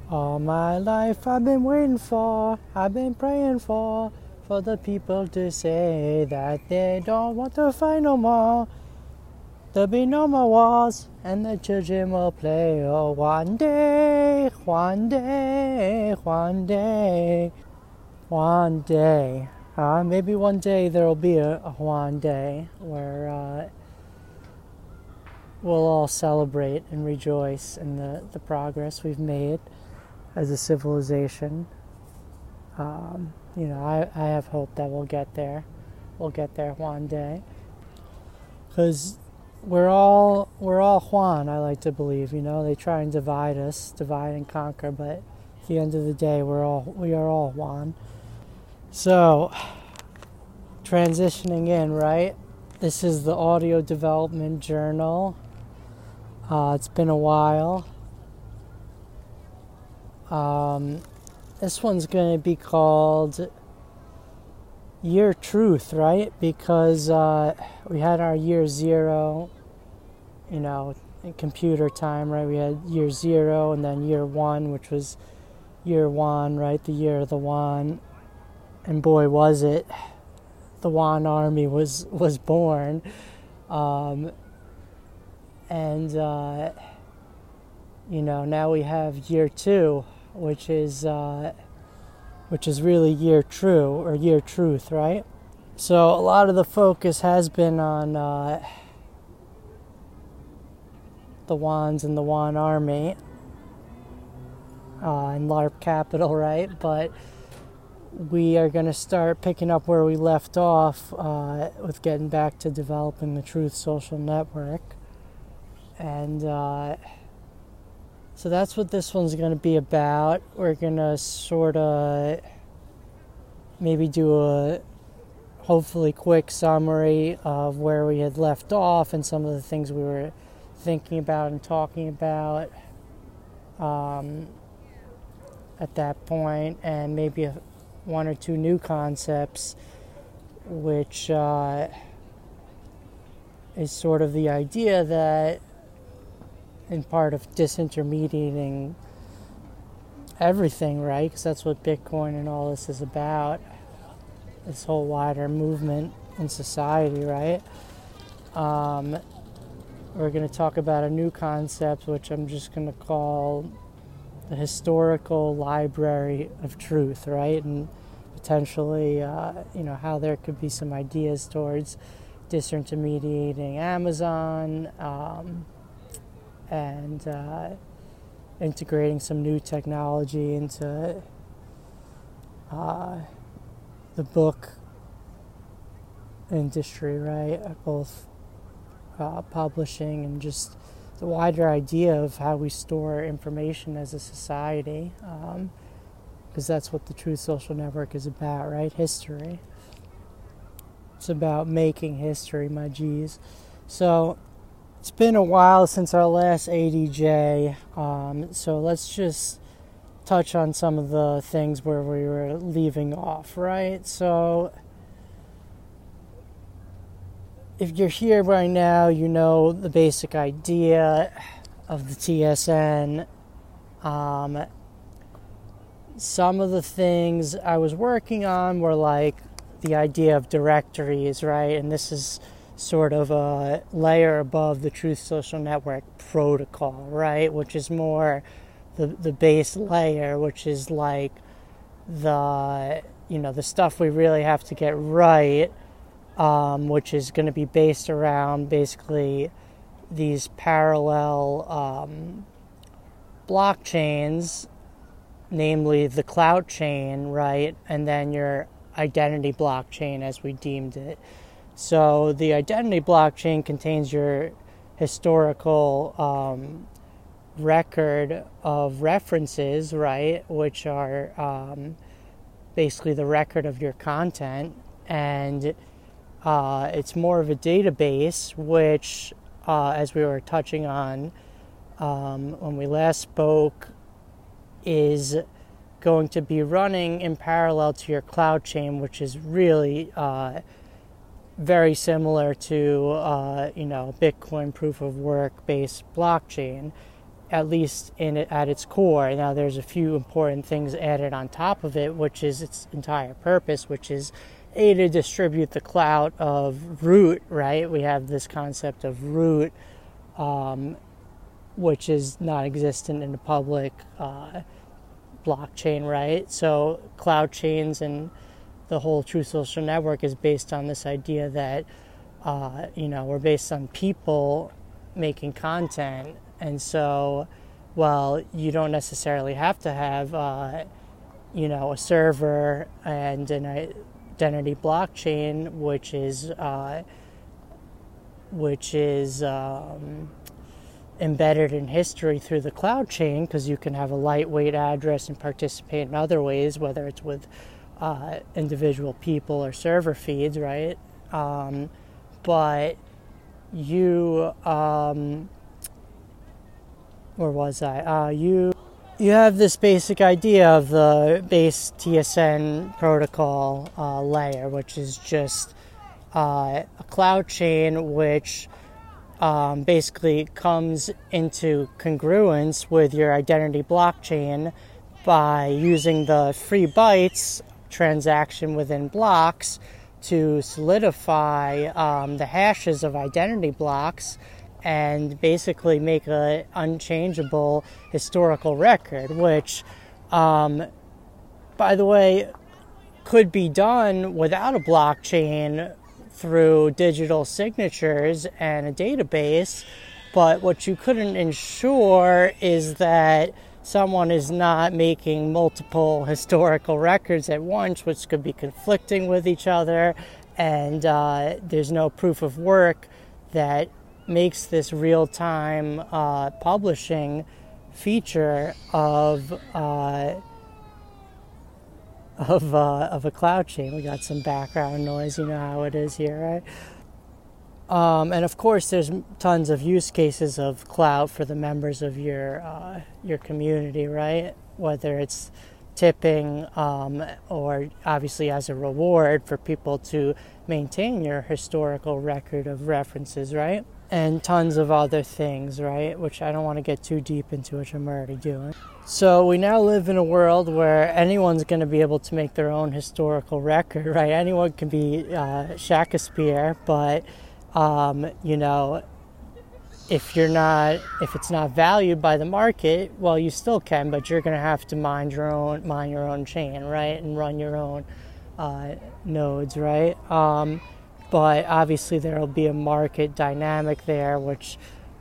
All my life I've been waiting for, I've been praying for the people to say that they don't want to fight no more. There'll be no more wars, and the children will play. Oh, one day, one day, one day, one day. Maybe one day there'll be a one day where we'll all celebrate and rejoice in the progress we've made as a civilization. I have hope that we'll get there. We'll get there one day. Because we're all Juan, I like to believe. They try and divide us, divide and conquer, but at the end of the day, we are all Juan. So, transitioning in, right? This is the Audio Development Journal. It's been a while. This one's going to be called Year Truth, right? Because we had our year zero, in computer time, right? We had year zero and then year one, which was year one, right? The year of the Juan. And boy, was it. The Juan army was born. Now we have year two, which is really year true or year truth, right? So a lot of the focus has been on the Juans and the Juan army in LARP capital, right? But we are going to start picking up where we left off with getting back to developing the Truth Social Network. And so that's what this one's going to be about. We're going to sort of maybe do a hopefully quick summary of where we had left off and some of the things we were thinking about and talking about at that point, and maybe one or two new concepts, which is sort of the idea that in part of disintermediating everything, right? Because that's what Bitcoin and all this is about, this whole wider movement in society, right? We're going to talk about a new concept, which I'm just going to call the historical library of truth, right? And potentially, how there could be some ideas towards disintermediating Amazon, and integrating some new technology into the book industry, right? Both publishing and just the wider idea of how we store information as a society, because that's what the Truth Social Network is about, right? History. It's about making history, my G's. So it's been a while since our last ADJ, so let's just touch on some of the things where we were leaving off, right? So if you're here right now, you know the basic idea of the TSN. Some of the things I was working on were like the idea of directories, right? And this is sort of a layer above the Truth Social Network protocol, right? Which is more the base layer, which is like the stuff we really have to get right, which is going to be based around basically these parallel blockchains, namely the clout chain, right? And then your identity blockchain as we deemed it. So the identity blockchain contains your historical record of references, right? Which are basically the record of your content. And it's more of a database, which, as we were touching on when we last spoke, is going to be running in parallel to your cloud chain, which is really very similar to Bitcoin proof of work based blockchain. at least at its core. Now there's a few important things added on top of it, which is its entire purpose, which is to distribute the clout of root, right? We have this concept of root, which is not existent in the public blockchain, right? So cloud chains and the whole Truth Social Network is based on this idea that we're based on people making content, and so you don't necessarily have to have a server and an identity blockchain, which is embedded in history through the cloud chain, because you can have a lightweight address and participate in other ways, whether it's with individual people or server feeds, right? But you, where was I? You have this basic idea of the base TSN protocol layer, which is just a cloud chain which basically comes into congruence with your identity blockchain by using the free bytes transaction within blocks to solidify the hashes of identity blocks and basically make an unchangeable historical record, which, by the way, could be done without a blockchain through digital signatures and a database. But what you couldn't ensure is that someone is not making multiple historical records at once, which could be conflicting with each other, and there's no proof of work that makes this real-time publishing feature of a cloud chain. We got some background noise, you know how it is here, right? And of course, there's tons of use cases of cloud for the members of your community, right? Whether it's tipping or obviously as a reward for people to maintain your historical record of references, right? And tons of other things, right? Which I don't want to get too deep into, which I'm already doing. So we now live in a world where anyone's going to be able to make their own historical record, right? Anyone can be Shakespeare, but if it's not valued by the market, well, you still can, but you're going to have to mine your own chain, right, and run your own nodes, right? But obviously there will be a market dynamic there, which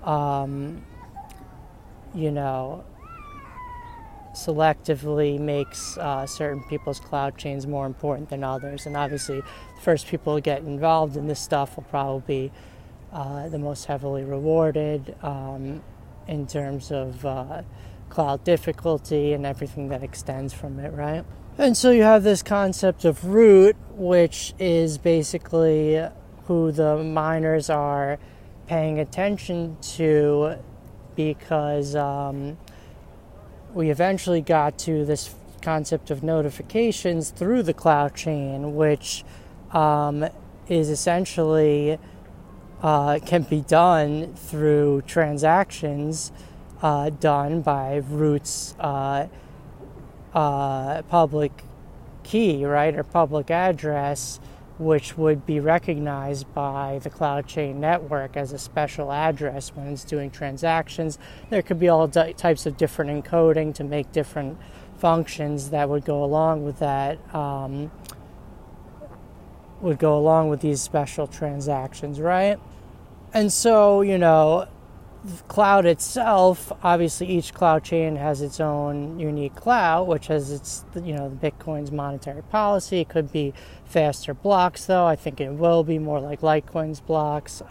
selectively makes certain people's cloud chains more important than others. And obviously, the first people to get involved in this stuff will probably be the most heavily rewarded in terms of cloud difficulty and everything that extends from it, right? And so you have this concept of root, which is basically who the miners are paying attention to, because we eventually got to this concept of notifications through the cloud chain, which is essentially can be done through transactions done by root's public key, right, or public address, which would be recognized by the cloud chain network as a special address when it's doing transactions. There could be all types of different encoding to make different functions that would go along with that, would go along with these special transactions, right? And so, cloud itself, obviously each cloud chain has its own unique cloud, which has its, the Bitcoin's monetary policy. It could be faster blocks, though. I think it will be more like Litecoin's blocks.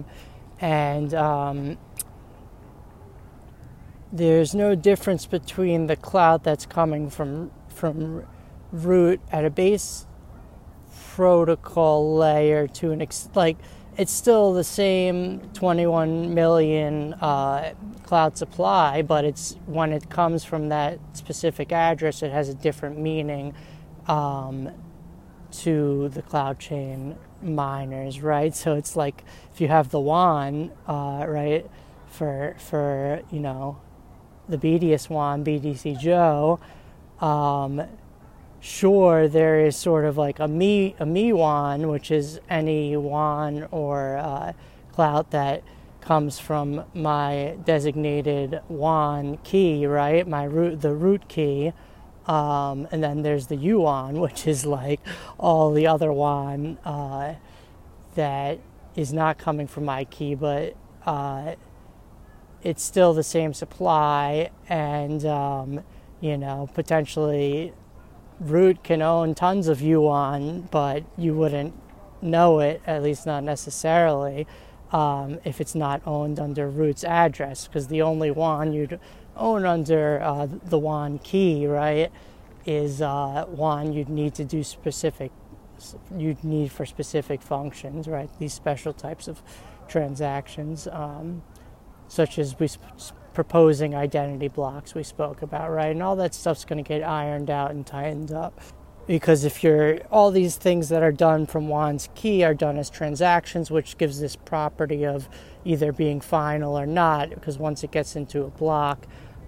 There's no difference between the cloud that's coming from root at a base protocol layer to it's still the same 21 million cloud supply, but it's when it comes from that specific address, it has a different meaning to the cloud chain miners, right? So it's like if you have the WAN, right, for the BDS Yuan, BTC Joe, sure, there is sort of like a me Yuan, which is any Yuan or clout that comes from my designated Yuan key, right? The root key. And then there's the Yuan, which is like all the other Yuan that is not coming from my key, but it's still the same supply, and potentially root can own tons of Yuan, but you wouldn't know it, at least not necessarily, if it's not owned under root's address, because the only Yuan you'd own under the Yuan key, right, is Yuan you'd need for specific functions, right? These special types of transactions, such as proposing identity blocks we spoke about, right? And all that stuff's going to get ironed out and tightened up. Because if all these things that are done from Yuan's key are done as transactions, which gives this property of either being final or not, because once it gets into a block,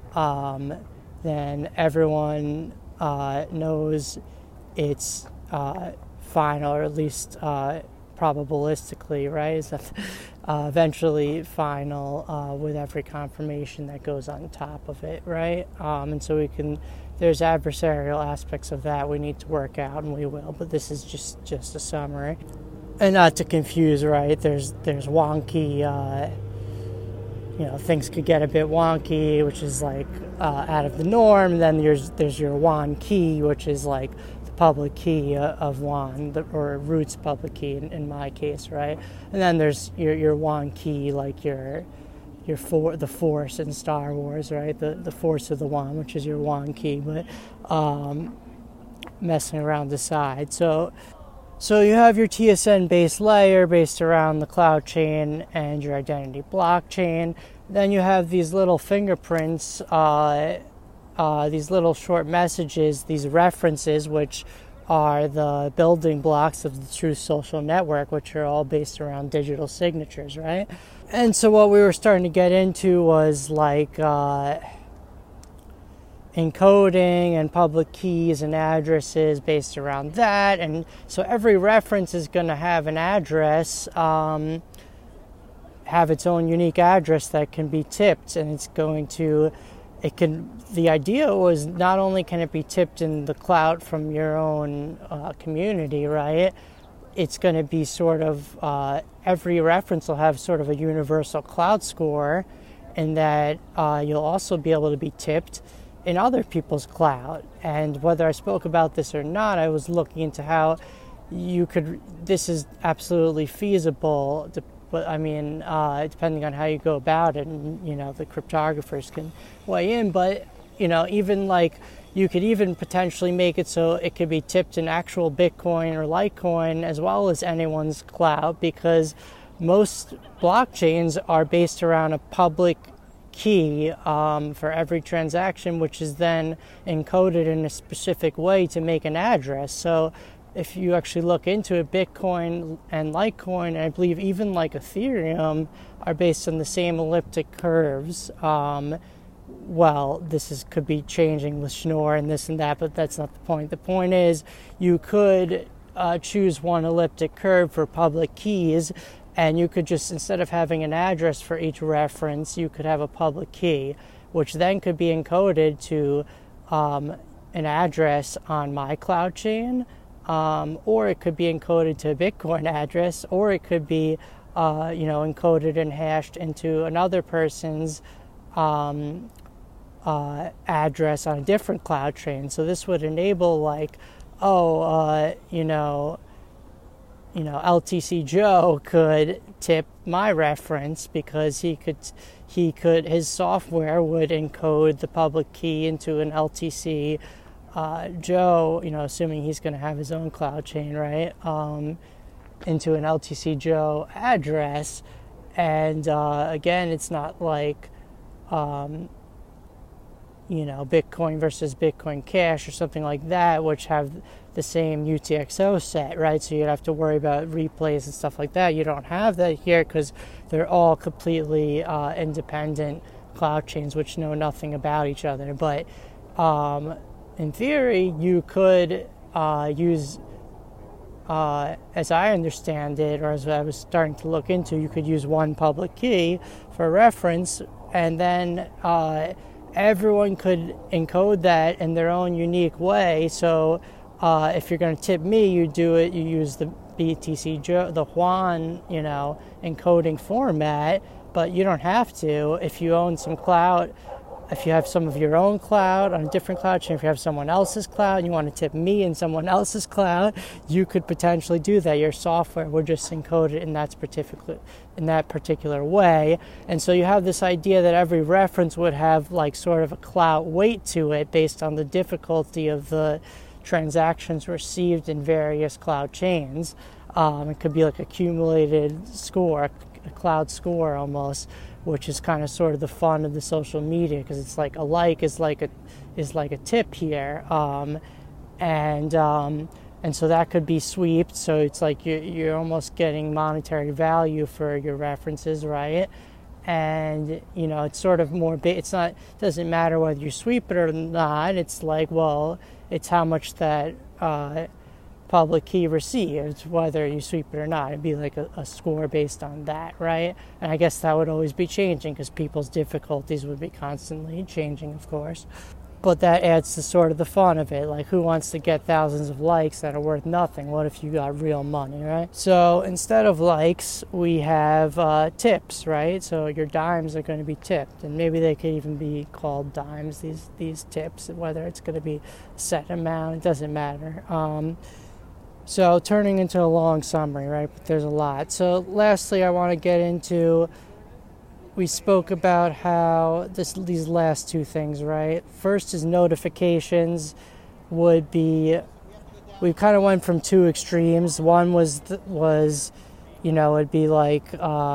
then everyone knows it's final, or at least probabilistically, right? Is that eventually final with every confirmation that goes on top of it, right? And so there's adversarial aspects of that we need to work out, and we will, but this is just a summary. And not to confuse, right? There's wonky, things could get a bit wonky, which is like out of the norm. Then there's your Yuan key, which is like the public key of Yuan, or root's public key in my case, right? And then there's your Yuan key, like the Force in Star Wars, right? The Force of the Yuan, which is your Yuan key, but messing around the side. So you have your TSN-based layer based around the cloud chain and your identity blockchain. Then you have these little fingerprints, these little short messages, these references, which are the building blocks of the true social network, which are all based around digital signatures, right? And so what we were starting to get into was like encoding and public keys and addresses based around that. And so every reference is going to have an address, have its own unique address that can be tipped, and the idea was not only can it be tipped in the cloud from your own community, right? It's going to be sort of, every reference will have sort of a universal cloud score, and that you'll also be able to be tipped in other people's cloud. And whether I spoke about this or not, I was looking into how this is absolutely feasible, but I mean, depending on how you go about it, and, the cryptographers can weigh in, but, even like, you could even potentially make it so it could be tipped in actual Bitcoin or Litecoin as well as anyone's cloud, because most blockchains are based around a public key for every transaction, which is then encoded in a specific way to make an address. So if you actually look into it, Bitcoin and Litecoin, and I believe even like Ethereum, are based on the same elliptic curves. Could be changing with Schnorr and this and that, but that's not the point. The point is, you could choose one elliptic curve for public keys, and you could just, instead of having an address for each reference, you could have a public key, which then could be encoded to an address on my cloud chain, or it could be encoded to a Bitcoin address, or it could be encoded and hashed into another person's address on a different cloud chain. So this would enable LTC Joe could tip my reference, because his software would encode the public key into an LTC Joe, assuming he's going to have his own cloud chain, right? Into an LTC Joe address. And again, it's not like Bitcoin versus Bitcoin Cash or something like that, which have the same UTXO set, right? So you'd have to worry about replays and stuff like that. You don't have that here, because they're all completely independent cloud chains which know nothing about each other. But in theory, you could use, as I understand it, or as I was starting to look into, you could use one public key for reference, and then everyone could encode that in their own unique way. So if you're going to tip me, you use the BTC, the Juan, encoding format, but you don't have to. If you own some cloud, if you have some of your own cloud on a different cloud chain, if you have someone else's cloud and you want to tip me in someone else's cloud, you could potentially do that. Your software would just encode it in that particular way. And so you have this idea that every reference would have like sort of a cloud weight to it based on the difficulty of the transactions received in various cloud chains. It could be like accumulated score, a cloud score almost, which is kind of sort of the fun of the social media, because it's like a like is like a tip here, and so that could be sweeped. So it's like you're almost getting monetary value for your references, right? And it's sort of more. It doesn't matter whether you sweep it or not. It's like, well, it's how much that public key receives, whether you sweep it or not. It'd be like a score based on that, right? And I guess that would always be changing because people's difficulties would be constantly changing, of course. But that adds to sort of the fun of it. Like, who wants to get thousands of likes that are worth nothing? What if you got real money, right? So instead of likes, we have tips, right? So your dimes are going to be tipped, and maybe they could even be called dimes, these tips, whether it's going to be a set amount, it doesn't matter. So turning into a long summary, right? But there's a lot. So lastly, I want to get into, we spoke about how these last two things, right? First is notifications would be, we kind of went from two extremes. One was it'd be like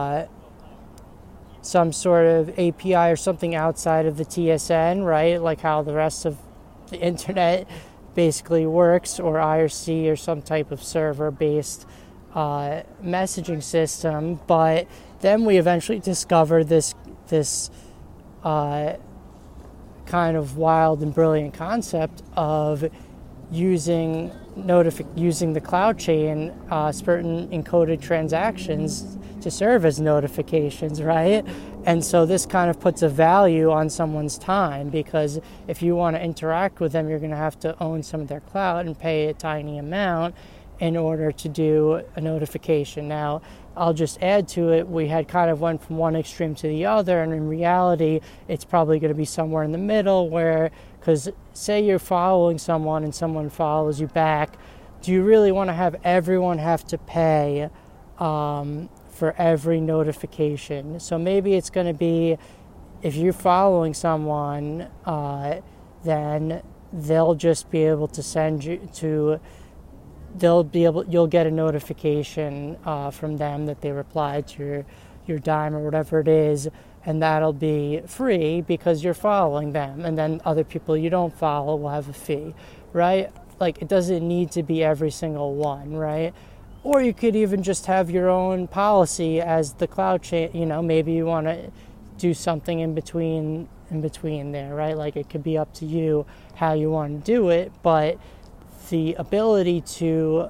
some sort of API or something outside of the TSN, right? Like how the rest of the internet basically works, or IRC, or some type of server-based messaging system. But then we eventually discovered this kind of wild and brilliant concept of using the cloud chain, certain encoded transactions to serve as notifications, right? And so this kind of puts a value on someone's time, because if you want to interact with them, you're going to have to own some of their cloud and pay a tiny amount in order to do a notification. Now, I'll just add to it, we had kind of went from one extreme to the other, and in reality, it's probably going to be somewhere in the middle where, because say you're following someone and someone follows you back, do you really want to have everyone have to pay for every notification? So maybe it's going to be, if you're following someone, then they'll just be able to send you to, you'll get a notification from them that they replied to your dime or whatever it is, and that'll be free because you're following them, and then other people you don't follow will have a fee, right? Like, it doesn't need to be every single one, right? Or you could even just have your own policy as the cloud chain. Maybe you want to do something in between there, right? Like, it could be up to you how you want to do it, but the ability to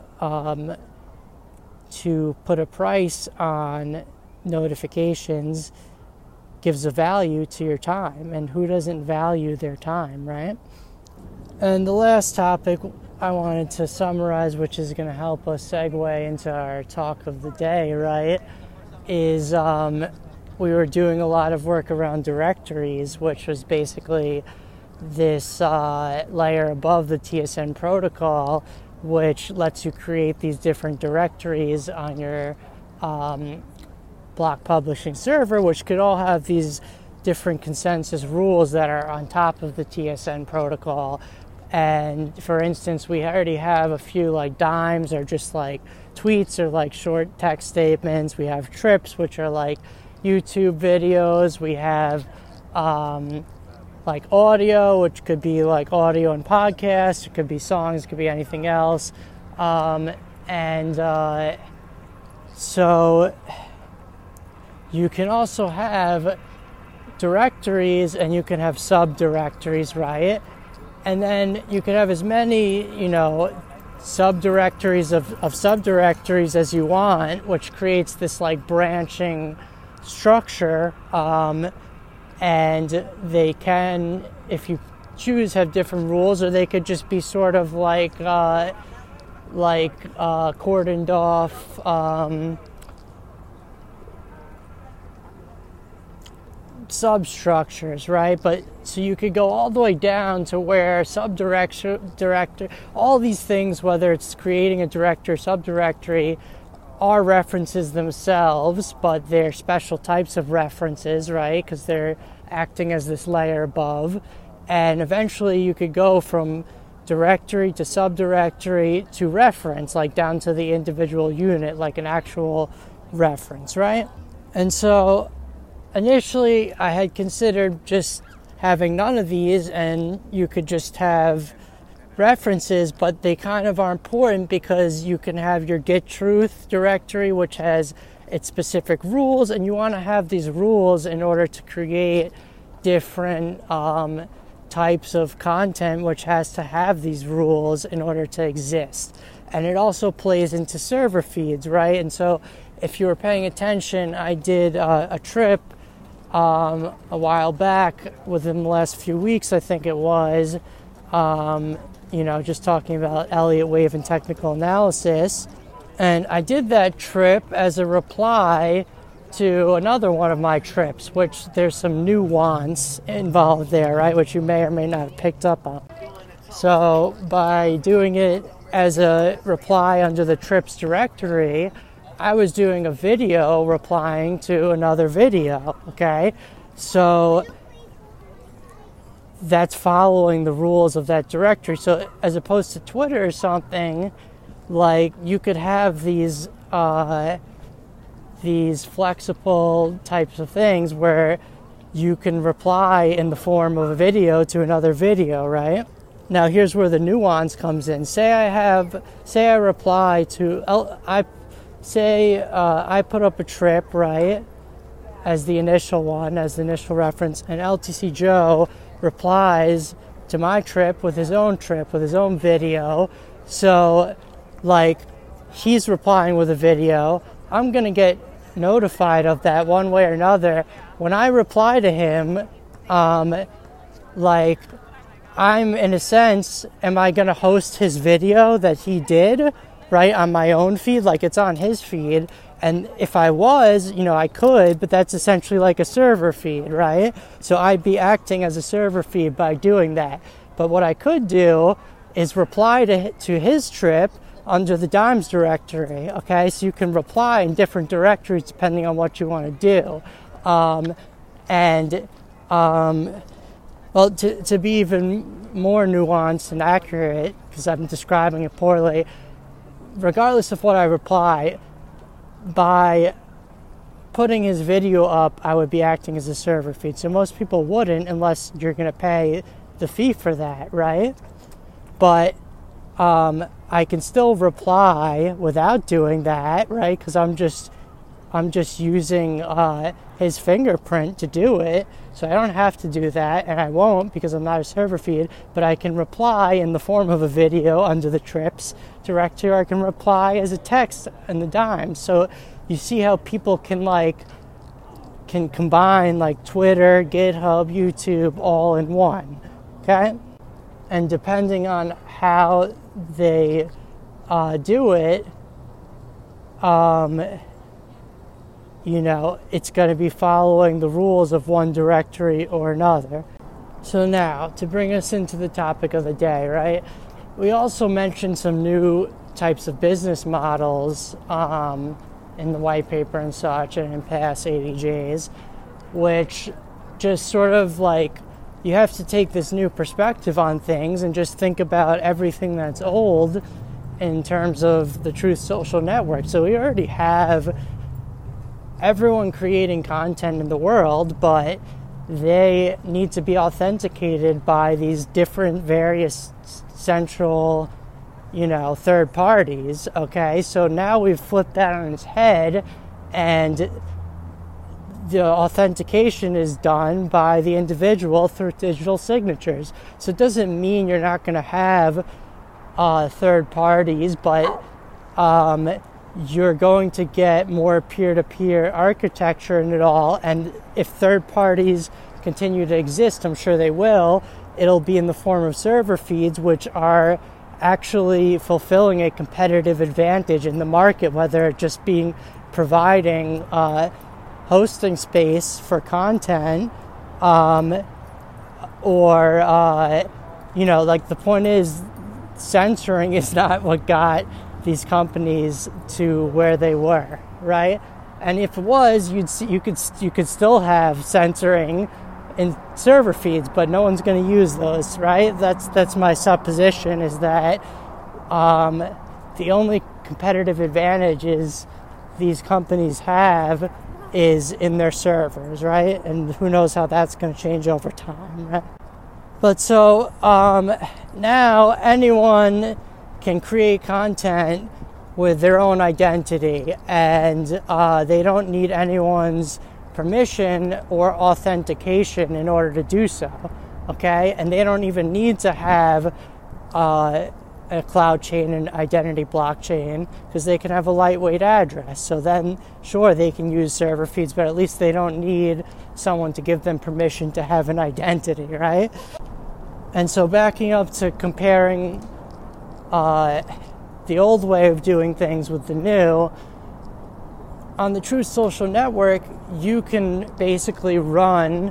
put a price on notifications gives a value to your time, and who doesn't value their time, right? And the last topic I wanted to summarize, which is going to help us segue into our talk of the day, right, is we were doing a lot of work around directories, which was basically this layer above the TSN protocol, which lets you create these different directories on your block publishing server, which could all have these different consensus rules that are on top of the TSN protocol. And for instance, we already have a few like dimes, or just like tweets, or like short text statements. We have trips, which are like YouTube videos. We have like audio, which could be like audio and podcasts. It could be songs. It could be anything else. So you can also have directories and you can have subdirectories, right? And then you can have as many, subdirectories of subdirectories as you want, which creates this like branching structure. And they can, if you choose, have different rules, or they could just be sort of like cordoned off substructures, right? But so you could go all the way down to where director, all these things, whether it's creating a directory, subdirectory, are references themselves, but they're special types of references, right? Because they're acting as this layer above. And eventually you could go from directory to subdirectory to reference, like down to the individual unit, like an actual reference, right? And so initially I had considered just having none of these and you could just have references, but they kind of are important because you can have your get truth directory, which has its specific rules, and you want to have these rules in order to create different types of content, which has to have these rules in order to exist. And it also plays into server feeds, right? And so if you were paying attention, I did a trip a while back, within the last few weeks, I think it was, just talking about Elliott Wave and technical analysis. And I did that trip as a reply to another one of my trips, which there's some nuance involved there, right, which you may or may not have picked up on. So by doing it as a reply under the trips directory, I was doing a video replying to another video, okay? So that's following the rules of that directory. So as opposed to Twitter or something, like you could have these flexible types of things where you can reply in the form of a video to another video, right? Now here's where the nuance comes in. Say I reply to, I put up a trip, right, as the initial one, as the initial reference, and LTC Joe replies to my trip with his own video. So, like, he's replying with a video. I'm going to get notified of that one way or another. When I reply to him, I'm, in a sense, am I going to host his video that he did, right, on my own feed? Like, it's on his feed. And if I was, I could, but that's essentially like a server feed, right? So I'd be acting as a server feed by doing that. But what I could do is reply to his trip under the Dimes directory, okay? So you can reply in different directories depending on what you want to do. To be even more nuanced and accurate, because I'm describing it poorly, regardless of what I reply, by putting his video up, I would be acting as a server feed. So most people wouldn't unless you're going to pay the fee for that, right? But I can still reply without doing that, right? Because I'm just using his fingerprint to do it. So I don't have to do that, and I won't because I'm not a server feed, but I can reply in the form of a video under the trips directory, or I can reply as a text in the Dimes. So you see how people can combine like Twitter, GitHub, YouTube all in one, okay? And depending on how they do it, it's going to be following the rules of one directory or another. So now, to bring us into the topic of the day, right? We also mentioned some new types of business models in the white paper and such, and in past ADJs, which just sort of like, you have to take this new perspective on things and just think about everything that's old in terms of the Truth Social Network. So we already have everyone creating content in the world, but they need to be authenticated by these different various central, third parties, okay? So now we've flipped that on its head, and the authentication is done by the individual through digital signatures. So it doesn't mean you're not going to have third parties, but you're going to get more peer-to-peer architecture in it all. And if third parties continue to exist, I'm sure they will, it'll be in the form of server feeds, which are actually fulfilling a competitive advantage in the market, whether it just being providing hosting space for content, or like the point is, censoring is not what got these companies to where they were, right? And if it was, you could still have censoring in server feeds, but no one's going to use those, right? That's my supposition, is that the only competitive advantages these companies have is in their servers, right? And who knows how that's going to change over time, right? But so now anyone can create content with their own identity, and they don't need anyone's permission or authentication in order to do so, okay? And they don't even need to have a cloud chain and identity blockchain, because they can have a lightweight address. So then, sure, they can use server feeds, but at least they don't need someone to give them permission to have an identity, right? And so backing up to comparing the old way of doing things with the new, on the Truth Social Network, you can basically run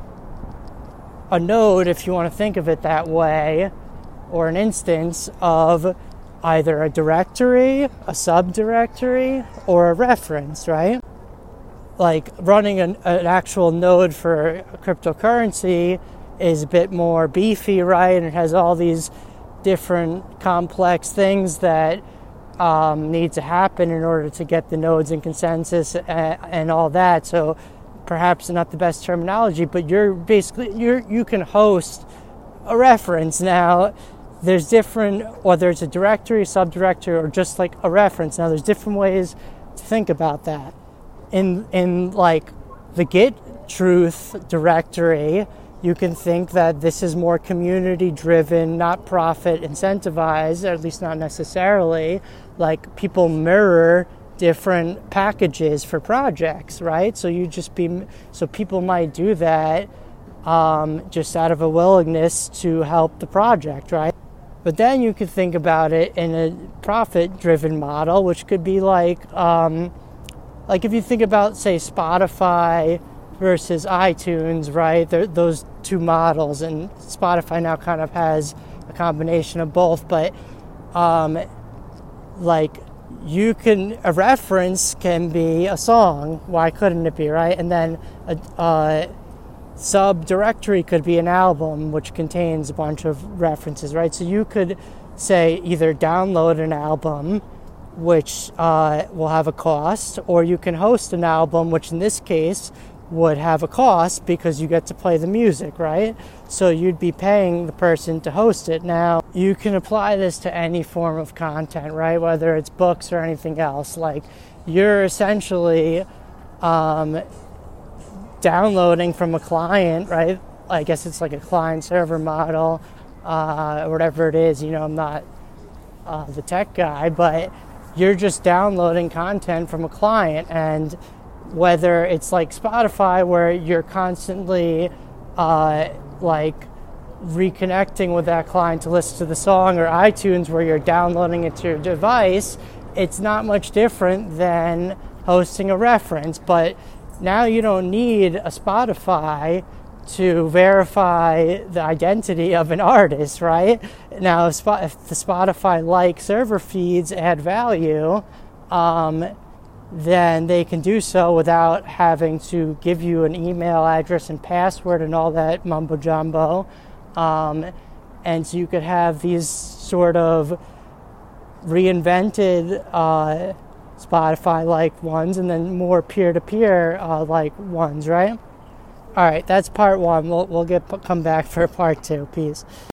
a node, if you want to think of it that way, or an instance of either a directory, a subdirectory, or a reference, right? Like running an actual node for cryptocurrency is a bit more beefy, right? And it has all these different complex things that need to happen in order to get the nodes in consensus and all that. So perhaps not the best terminology, but you can host a reference. Now there's different, or there's a directory, subdirectory, or just like a reference. Now there's different ways to think about that. In like the Git truth directory, you can think that this is more community-driven, not profit incentivized, or at least not necessarily. Like people mirror different packages for projects, right? So people might do that just out of a willingness to help the project, right? But then you could think about it in a profit-driven model, which could be like if you think about, say, Spotify versus iTunes, right? Those two models, and Spotify now kind of has a combination of both, but a reference can be a song. Why couldn't it be, right? And then a subdirectory could be an album, which contains a bunch of references, right? So you could say either download an album, which will have a cost, or you can host an album, which in this case would have a cost because you get to play the music, right? So you'd be paying the person to host it. Now, you can apply this to any form of content, right? Whether it's books or anything else. Like, you're essentially downloading from a client, right? I guess it's like a client-server model, or whatever it is. I'm not the tech guy, but you're just downloading content from a client. And whether it's like Spotify, where you're constantly reconnecting with that client to listen to the song, or iTunes, where you're downloading it to your device, it's not much different than hosting a reference. But now you don't need a Spotify to verify the identity of an artist, right? Now, if the Spotify-like server feeds add value, then they can do so without having to give you an email address and password and all that mumbo-jumbo. And so you could have these sort of reinvented Spotify-like ones, and then more peer-to-peer like ones, right? All right, that's part one. We'll come back for part two. Peace.